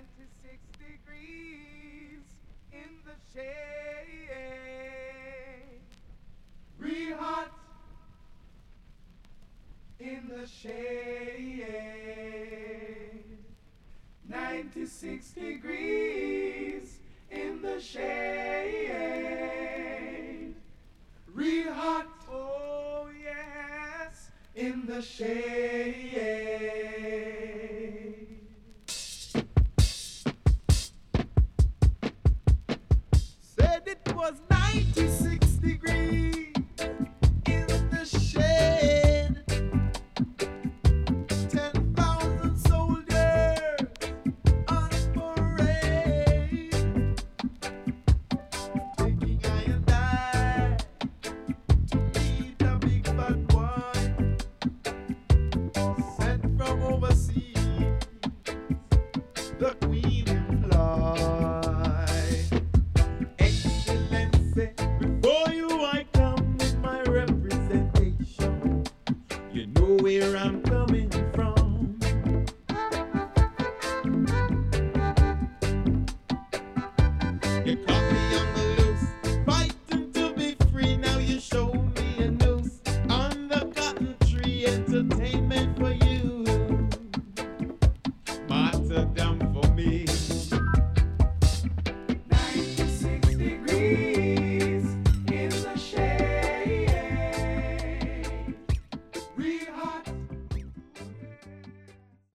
96 degrees in the shade. Real hot in the shade. 96 degrees in the shade. Real hot, oh yes, in the shade. Said it was 96 degrees in the shade. 10,000 soldiers on parade, taking I and I to meet a big bad boy sent from overseas, the Queen employ. Excellency, before you I come with my representation. You know where I'm